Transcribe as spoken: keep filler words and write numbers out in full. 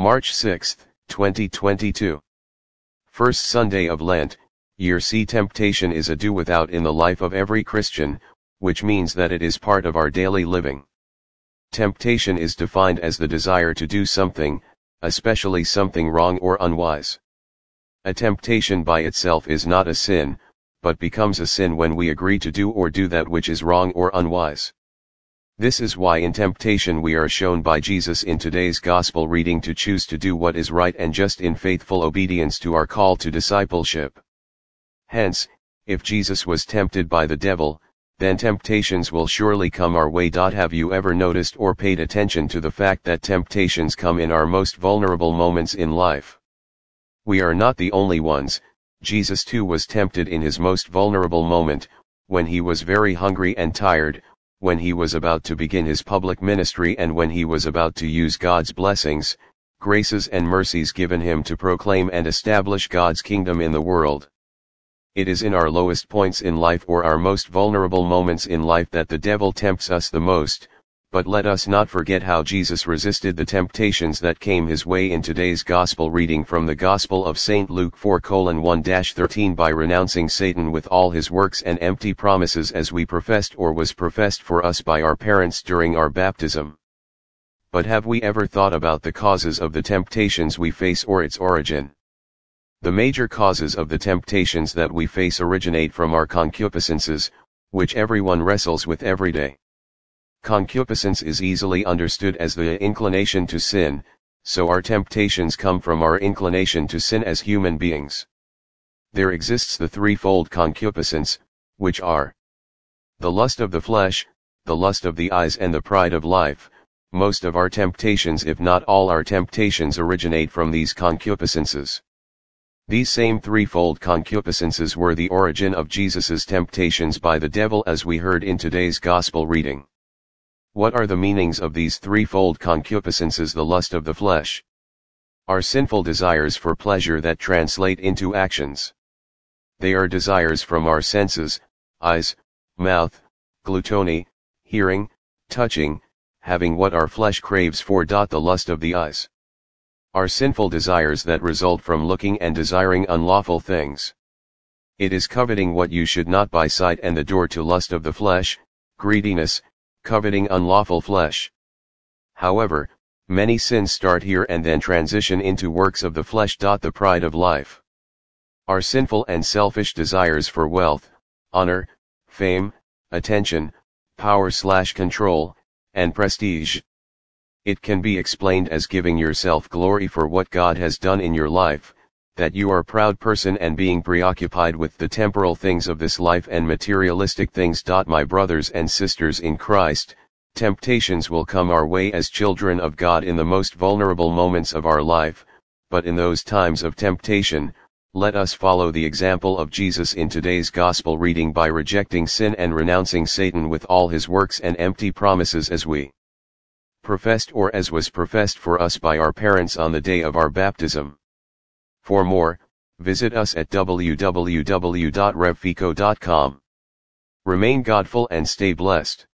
March sixth, twenty twenty-two. First Sunday of Lent, Year C. Temptation is a do without in the life of every Christian, which means that it is part of our daily living. Temptation is defined as the desire to do something, especially something wrong or unwise. A temptation by itself is not a sin, but becomes a sin when we agree to do or do that which is wrong or unwise. This is why in temptation we are shown by Jesus in today's gospel reading to choose to do what is right and just in faithful obedience to our call to discipleship. Hence, if Jesus was tempted by the devil, then temptations will surely come our way. Have you ever noticed or paid attention to the fact that temptations come in our most vulnerable moments in life? We are not the only ones. Jesus too was tempted in his most vulnerable moment, when he was very hungry and tired, when he was about to begin his public ministry and when he was about to use God's blessings, graces and mercies given him to proclaim and establish God's kingdom in the world. It is in our lowest points in life or our most vulnerable moments in life that the devil tempts us the most, but let us not forget how Jesus resisted the temptations that came his way in today's gospel reading from the Gospel of Saint Luke four one to thirteen by renouncing Satan with all his works and empty promises as we professed or was professed for us by our parents during our baptism. But have we ever thought about the causes of the temptations we face or its origin? The major causes of the temptations that we face originate from our concupiscences, which everyone wrestles with every day. Concupiscence is easily understood as the inclination to sin, so our temptations come from our inclination to sin as human beings. There exists the threefold concupiscence, which are the lust of the flesh, the lust of the eyes and the pride of life. Most of our temptations, if not all our temptations, originate from these concupiscences. These same threefold concupiscences were the origin of Jesus's temptations by the devil, as we heard in today's gospel reading. What are the meanings of these threefold concupiscences? The lust of the flesh are sinful desires for pleasure that translate into actions. They are desires from our senses, eyes, mouth, gluttony, hearing, touching, having what our flesh craves for. The lust of the eyes are sinful desires that result from looking and desiring unlawful things. It is coveting what you should not by sight and the door to lust of the flesh, greediness, coveting unlawful flesh. However, many sins start here and then transition into works of the flesh. The pride of life are sinful and selfish desires for wealth, honor, fame, attention, power slash control, and prestige. It can be explained as giving yourself glory for what God has done in your life, that you are a proud person and being preoccupied with the temporal things of this life and materialistic things. My brothers and sisters in Christ, temptations will come our way as children of God in the most vulnerable moments of our life, but in those times of temptation, let us follow the example of Jesus in today's gospel reading by rejecting sin and renouncing Satan with all his works and empty promises as we professed or as was professed for us by our parents on the day of our baptism. For more, visit us at w w w dot rev fico dot com. Remain godful and stay blessed.